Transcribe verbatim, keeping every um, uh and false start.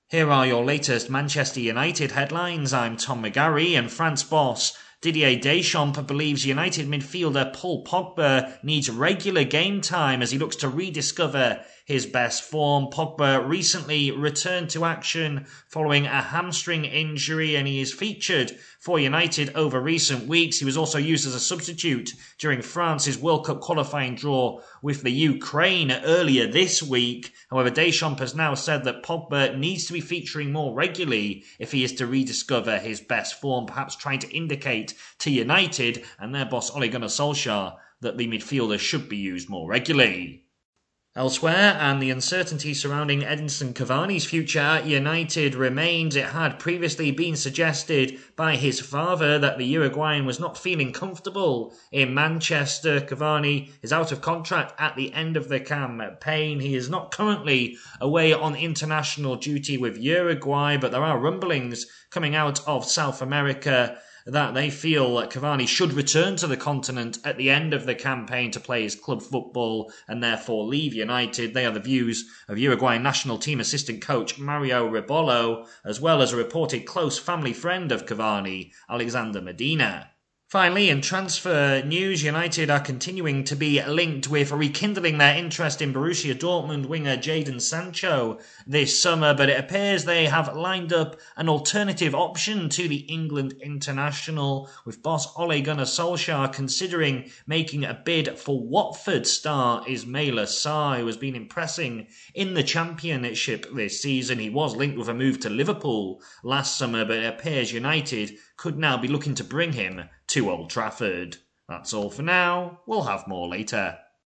Here are your latest Manchester United headlines. I'm Tom McGarry, and France boss Didier Deschamps believes United midfielder Paul Pogba needs regular game time as he looks to rediscover his best form. Pogba recently returned to action following a hamstring injury, and he is featured for United over recent weeks. He was also used as a substitute during France's World Cup qualifying draw with the Ukraine earlier this week. However, Deschamps has now said that Pogba needs to be featuring more regularly if he is to rediscover his best form, perhaps trying to indicate to United and their boss Ole Gunnar Solskjaer that the midfielder should be used more regularly. Elsewhere, and the uncertainty surrounding Edinson Cavani's future at United remains. It had previously been suggested by his father that the Uruguayan was not feeling comfortable in Manchester. Cavani is out of contract at the end of the campaign. He is not currently away on international duty with Uruguay, but there are rumblings coming out of South America that they feel that Cavani should return to the continent at the end of the campaign to play his club football and therefore leave United. They are the views of Uruguayan national team assistant coach Mario Rebollo, as well as a reported close family friend of Cavani, Alexander Medina. Finally, in transfer news, United are continuing to be linked with rekindling their interest in Borussia Dortmund winger Jadon Sancho this summer, but it appears they have lined up an alternative option to the England international, with boss Ole Gunnar Solskjaer considering making a bid for Watford star Ismaila Sarr, who has been impressing in the Championship this season. He was linked with a move to Liverpool last summer, but it appears United could now be looking to bring him to Old Trafford. That's all for now. We'll have more later.